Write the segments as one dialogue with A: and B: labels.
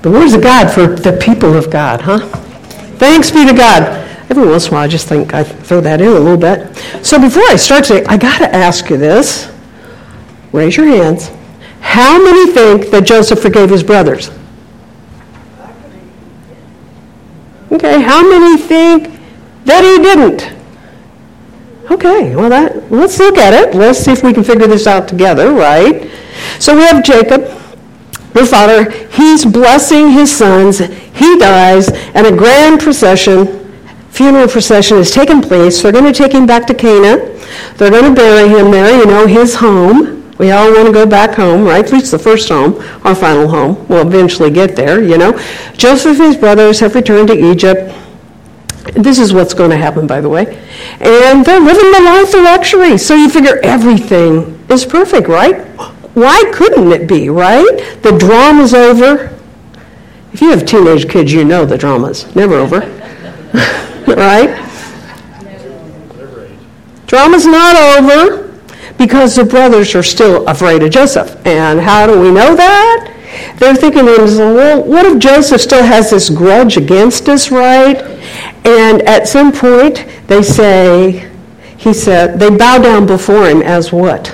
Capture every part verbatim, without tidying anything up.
A: The words of God for the people of God, huh? Thanks be to God. Every once in a while, I just think I throw that in a little bit. So before I start today, I got to ask you this. Raise your hands. How many think that Joseph forgave his brothers? Okay, how many think that he didn't? Okay, well, that let's look at it. Let's see if we can figure this out together, right? So we have Jacob, their father. He's blessing his sons. He dies, and a grand procession, funeral procession is taking place. They're going to take him back to Canaan. They're going to bury him there, you know, his home. We all want to go back home, right? At least the first home, our final home. We'll eventually get there, you know. Joseph and his brothers have returned to Egypt. This is what's going to happen, by the way. And they're living the life of luxury. So you figure everything is perfect, right? Why couldn't it be, right? The drama's over. If you have teenage kids, you know the drama's never over. Right? Drama's not over because the brothers are still afraid of Joseph. And how do we know that? They're thinking, well, what if Joseph still has this grudge against us, right? And at some point, they say, he said, they bow down before him as what?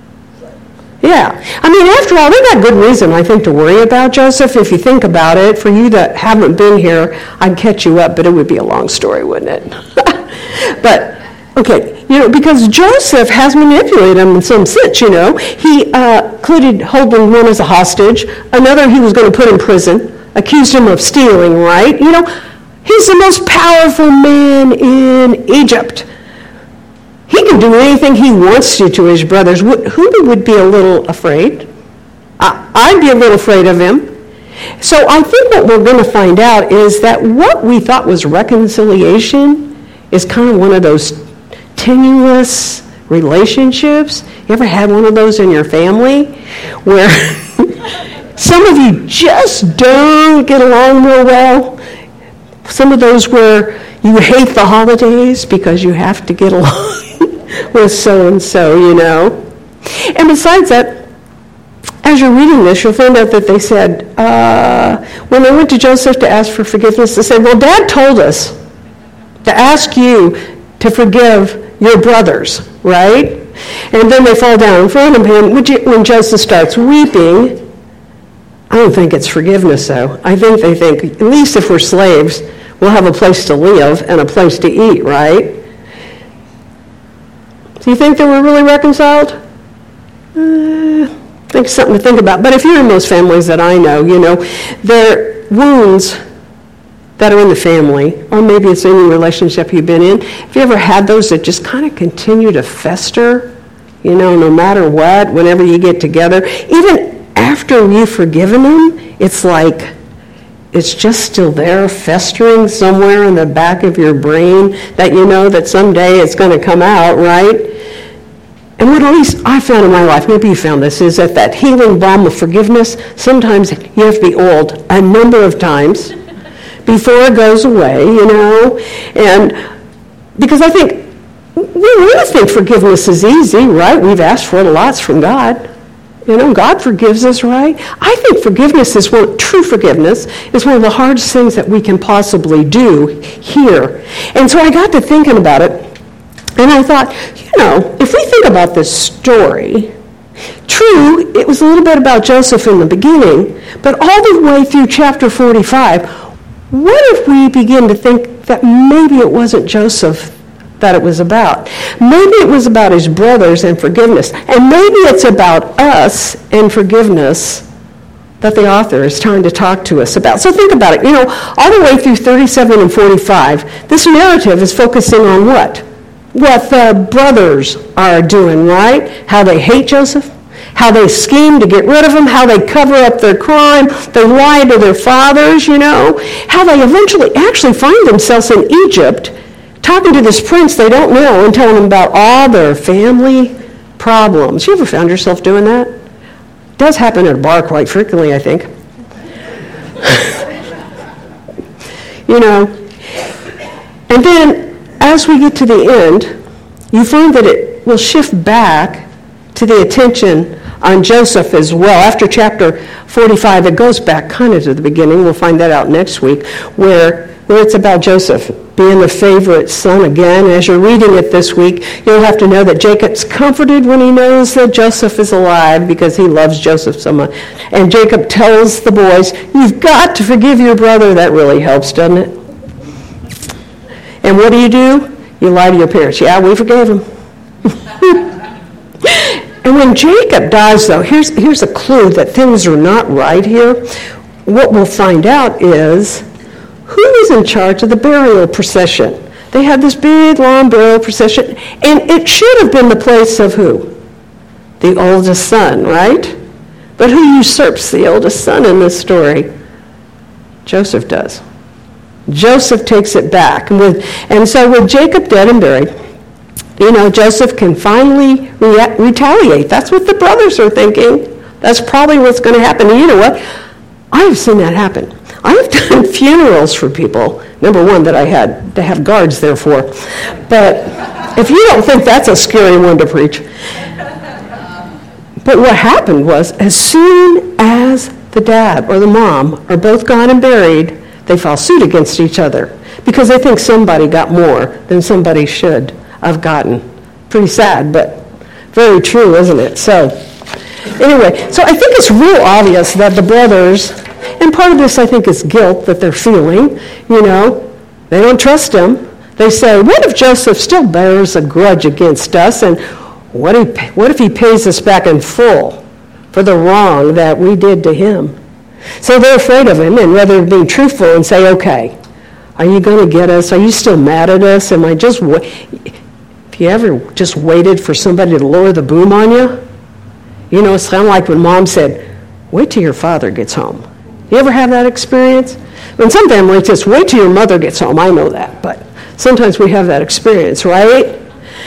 A: Yeah. I mean, after all, they got good reason, I think, to worry about Joseph. If you think about it, for you that haven't been here, I'd catch you up, but it would be a long story, wouldn't it? But, okay, you know, because Joseph has manipulated him in some sense, you know. He uh, included holding one as a hostage. Another he was going to put in prison, accused him of stealing, right? You know, he's the most powerful man in Egypt. He can do anything he wants to to his brothers. Who would be a little afraid? I'd be a little afraid of him. So I think what we're going to find out is that what we thought was reconciliation is kind of one of those tenuous relationships. You ever had one of those in your family where some of you just don't get along real well? Some of those where you hate the holidays because you have to get along with so-and-so, you know. And besides that, as you're reading this, you'll find out that they said, uh, when they went to Joseph to ask for forgiveness, they said, well, Dad told us to ask you to forgive your brothers, right? And then they fall down in front of him. When Joseph starts weeping, I don't think it's forgiveness, though. I think they think, at least if we're slaves, we'll have a place to live and a place to eat, right? Do you think they were really reconciled? Uh, I think something to think about. But if you're in those families that I know, you know, there are wounds that are in the family, or maybe it's any relationship you've been in. Have you ever had those that just kind of continue to fester, you know, no matter what, whenever you get together? Even after you've forgiven them, it's like it's just still there, festering somewhere in the back of your brain that you know that someday it's going to come out, right? And what at least I found in my life, maybe you found this, is that that healing balm of forgiveness, sometimes you have to be oiled a number of times before it goes away, you know. And because I think, we really think forgiveness is easy, right? We've asked for it lots from God. You know, God forgives us, right? I think forgiveness is one, true forgiveness is one of the hardest things that we can possibly do here. And so I got to thinking about it, and I thought, you know, if we think about this story, true, it was a little bit about Joseph in the beginning, but all the way through chapter forty-five, what if we begin to think that maybe it wasn't Joseph that it was about? Maybe it was about his brothers and forgiveness. And maybe it's about us and forgiveness that the author is trying to talk to us about. So think about it. You know, all the way through thirty-seven and forty-five, this narrative is focusing on what? What the brothers are doing, right? How they hate Joseph, how they scheme to get rid of him, how they cover up their crime, they lie to their fathers, you know, how they eventually actually find themselves in Egypt talking to this prince they don't know and telling him about all their family problems. You ever found yourself doing that? It does happen at a bar quite frequently, I think. You know, and then as we get to the end, you find that it will shift back to the attention on Joseph as well. After chapter forty-five, it goes back kind of to the beginning. We'll find that out next week, where, where it's about Joseph being the favorite son again. As you're reading it this week, you'll have to know that Jacob's comforted when he knows that Joseph is alive because he loves Joseph so much. And Jacob tells the boys, you've got to forgive your brother. That really helps, doesn't it? And what do you do? You lie to your parents. Yeah, we forgave him. And when Jacob dies, though, here's, here's a clue that things are not right here. What we'll find out is who is in charge of the burial procession. They had this big, long burial procession, and it should have been the place of who? The oldest son, right? But who usurps the oldest son in this story? Joseph does. Joseph takes it back. And, with, and so with Jacob dead and buried, you know, Joseph can finally re- retaliate. That's what the brothers are thinking. That's probably what's going to happen. And you know what? I've seen that happen. I've done funerals for people, number one, that I had to have guards there for. But if you don't think that's a scary one to preach. But what happened was, as soon as the dad or the mom are both gone and buried, they file suit against each other because they think somebody got more than somebody should have gotten. Pretty sad, but very true, isn't it? So, anyway, so I think it's real obvious that the brothers, and part of this I think is guilt that they're feeling, you know, they don't trust him. They say, what if Joseph still bears a grudge against us, and what if, what if he pays us back in full for the wrong that we did to him? So they're afraid of him, and rather than being truthful and say, okay, are you going to get us? Are you still mad at us? Am I just, wa- if you ever just waited for somebody to lower the boom on you? You know, it's kind of like when Mom said, wait till your father gets home. You ever have that experience? In some families, just wait till your mother gets home. I know that, but sometimes we have that experience, right?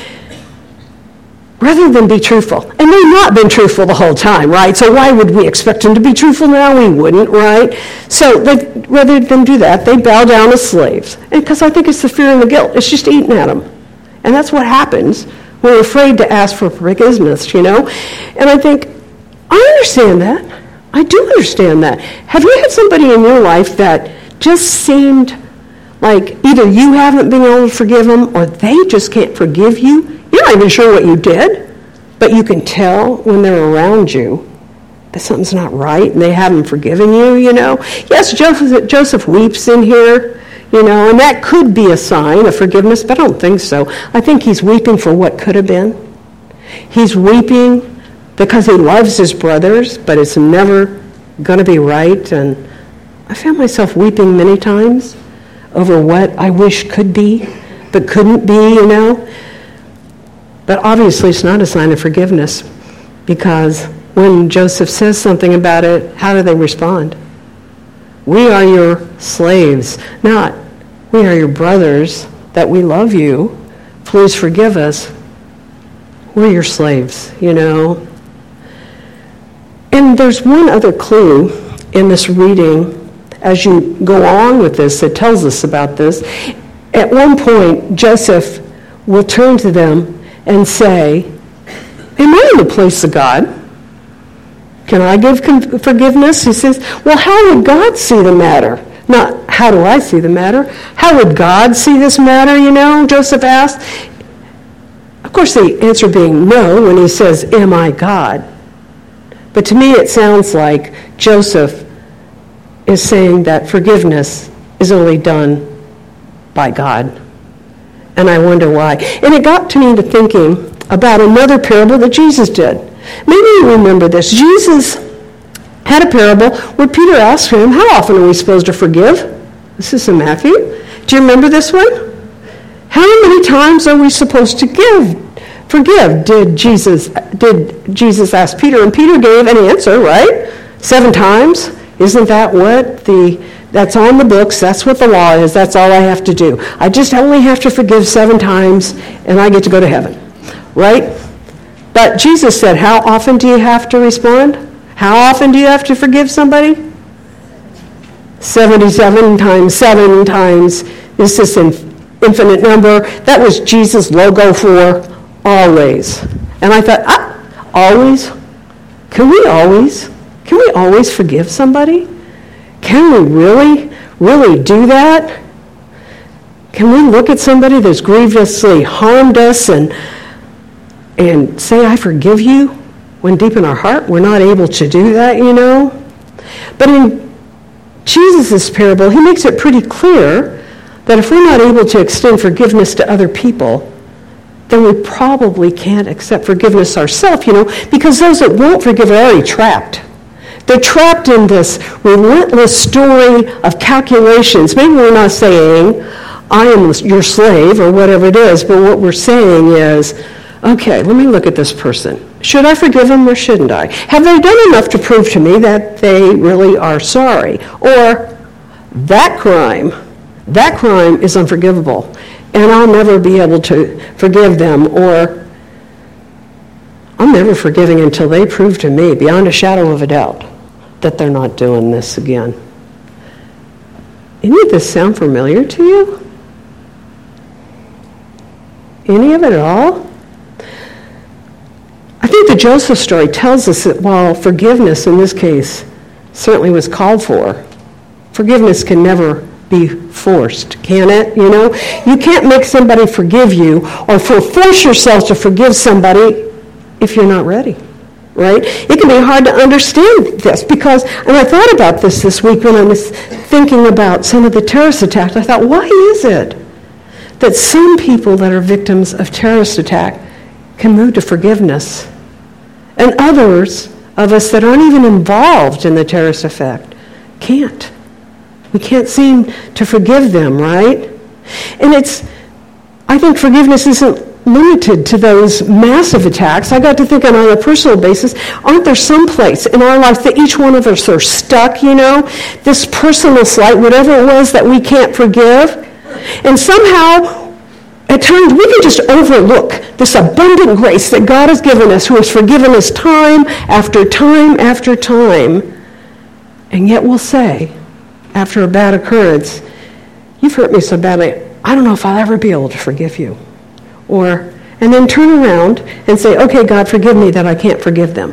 A: Rather than be truthful. And they've not been truthful the whole time, right? So why would we expect them to be truthful now? We wouldn't, right? So they, rather than do that, they bow down as slaves. And because I think it's the fear and the guilt. It's just eating at them. And that's what happens when we're afraid to ask for forgiveness, you know? And I think, I understand that. I do understand that. Have you had somebody in your life that just seemed like either you haven't been able to forgive them or they just can't forgive you? You're not even sure what you did, but you can tell when they're around you that something's not right and they haven't forgiven you, you know? Yes, Joseph, Joseph weeps in here, you know, and that could be a sign of forgiveness, but I don't think so. I think he's weeping for what could have been. He's weeping because he loves his brothers, but it's never going to be right. And I found myself weeping many times over what I wish could be, but couldn't be, you know? But obviously it's not a sign of forgiveness, because when Joseph says something about it, how do they respond? We are your slaves, not we are your brothers, that we love you. Please forgive us. We're your slaves, you know. And there's one other clue in this reading as you go on with this that tells us about this. At one point, Joseph will turn to them and say, am I in the place of God? Can I give con- forgiveness? He says, well, how would God see the matter? Not, how do I see the matter? How would God see this matter, you know, Joseph asked. Of course, the answer being no when he says, am I God? But to me, it sounds like Joseph is saying that forgiveness is only done by God. And I wonder why. And it got to me to thinking about another parable that Jesus did. Maybe you remember this. Jesus had a parable where Peter asked him, how often are we supposed to forgive? This is in Matthew. Do you remember this one? How many times are we supposed to give? Forgive, did Jesus did Jesus ask Peter, and Peter gave an answer, right? Seven times. Isn't that what the that's on the books? That's what the law is. That's all I have to do. I just only have to forgive seven times, and I get to go to heaven, right? But Jesus said, how often do you have to respond? How often do you have to forgive somebody? seventy-seven times, seven times. This is an infinite number. That was Jesus' logo for always. And I thought, ah, always? Can we always, can we always forgive somebody? Can we really, really do that? Can we look at somebody that's grievously harmed us and and say, I forgive you, when deep in our heart we're not able to do that, you know? But in Jesus' parable, he makes it pretty clear that if we're not able to extend forgiveness to other people, then we probably can't accept forgiveness ourselves, you know, because those that won't forgive are already trapped. They're trapped in this relentless story of calculations. Maybe we're not saying, I am your slave, or whatever it is, but what we're saying is, okay, let me look at this person. Should I forgive them or shouldn't I? Have they done enough to prove to me that they really are sorry? Or that crime, that crime is unforgivable, and I'll never be able to forgive them, or I'm never forgiving until they prove to me, beyond a shadow of a doubt, that they're not doing this again. Any of this sound familiar to you? Any of it at all? I think the Joseph story tells us that while forgiveness in this case certainly was called for, forgiveness can never be forced, can it? You know, you can't make somebody forgive you or for force yourself to forgive somebody if you're not ready, right? It can be hard to understand this because, and I thought about this this week when I was thinking about some of the terrorist attacks. I thought, why is it that some people that are victims of terrorist attack can move to forgiveness, and others of us that aren't even involved in the terrorist effect can't? We can't seem to forgive them, right? And it's, I think forgiveness isn't limited to those massive attacks. I got to thinking on a personal basis, aren't there some place in our life that each one of us are stuck, you know? This personal slight, whatever it was that we can't forgive. And somehow, at times, we can just overlook this abundant grace that God has given us, who has forgiven us time after time after time. And yet we'll say, after a bad occurrence, you've hurt me so badly, I don't know if I'll ever be able to forgive you. Or, and then turn around and say, okay, God, forgive me that I can't forgive them.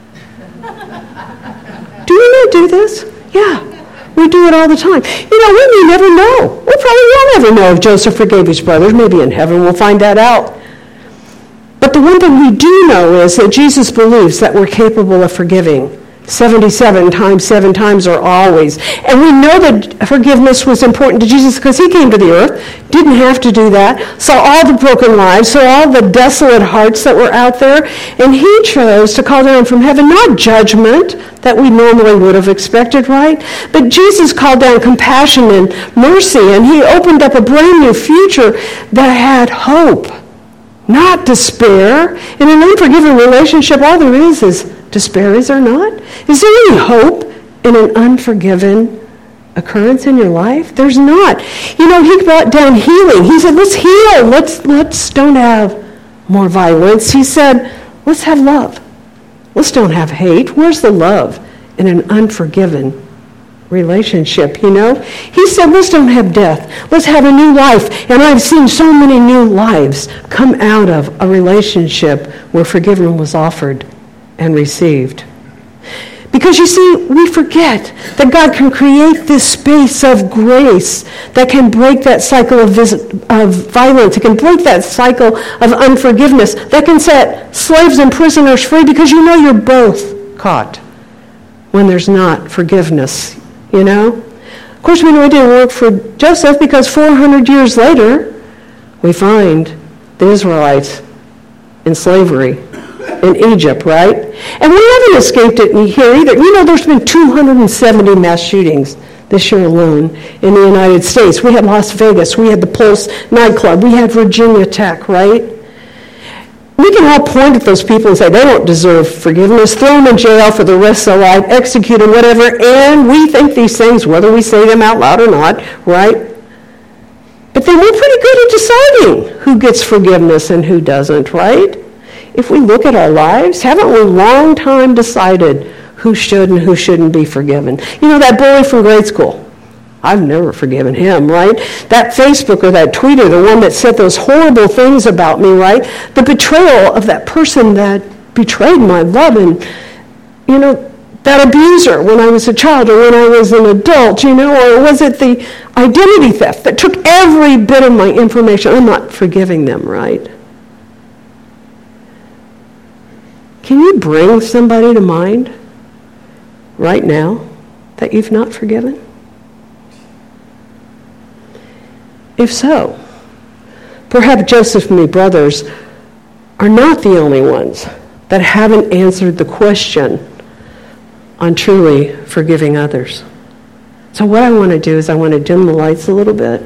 A: Do we not do this? Yeah, we do it all the time. You know, we may never know. We probably won't ever know if Joseph forgave his brothers. Maybe in heaven we'll find that out. But the one thing we do know is that Jesus believes that we're capable of forgiving. seventy-seven times, seven times, or always. And we know that forgiveness was important to Jesus because he came to the earth, didn't have to do that, saw all the broken lives, saw all the desolate hearts that were out there, and he chose to call down from heaven not judgment that we normally would have expected, right? But Jesus called down compassion and mercy, and he opened up a brand new future that had hope, not despair. In an unforgiving relationship, all there is is despair, is there not? Is there any hope in an unforgiven occurrence in your life? There's not. You know, he brought down healing. He said, let's heal. Let's, let's don't have more violence. He said, let's have love. Let's don't have hate. Where's the love in an unforgiven relationship, you know? He said, let's don't have death. Let's have a new life. And I've seen so many new lives come out of a relationship where forgiveness was offered and received. Because you see, we forget that God can create this space of grace that can break that cycle of, vis- of violence. It can break that cycle of unforgiveness. That can set slaves and prisoners free because you know you're both caught when there's not forgiveness, you know? Of course, we know it didn't work for Joseph because four hundred years later, we find the Israelites in slavery in Egypt, right? And we haven't escaped it here either. You know, there's been two hundred seventy mass shootings this year alone in the United States. We had Las Vegas, we had the Pulse nightclub, we had Virginia Tech, right? We can all point at those people and say they don't deserve forgiveness, throw them in jail for the rest of their life, execute them, whatever, and we think these things, whether we say them out loud or not, right? But then we're pretty good at deciding who gets forgiveness and who doesn't, right? If we look at our lives, haven't we long time decided who should and who shouldn't be forgiven? You know, that bully from grade school, I've never forgiven him, right? That Facebook or that tweeter, the one that said those horrible things about me, right? The betrayal of that person that betrayed my love and you know, that abuser when I was a child or when I was an adult, you know, or was it the identity theft that took every bit of my information? I'm not forgiving them, right? Can you bring somebody to mind right now that you've not forgiven? If so, perhaps Joseph and me brothers are not the only ones that haven't answered the question on truly forgiving others. So what I want to do is I want to dim the lights a little bit.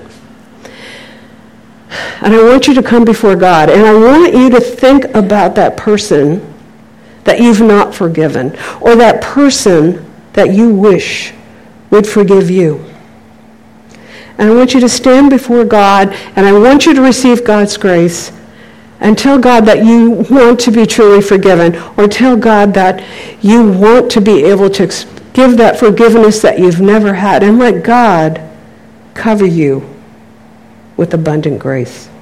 A: And I want you to come before God. And I want you to think about that person that you've not forgiven, or that person that you wish would forgive you. And I want you to stand before God, and I want you to receive God's grace, and tell God that you want to be truly forgiven, or tell God that you want to be able to give that forgiveness that you've never had, and let God cover you with abundant grace.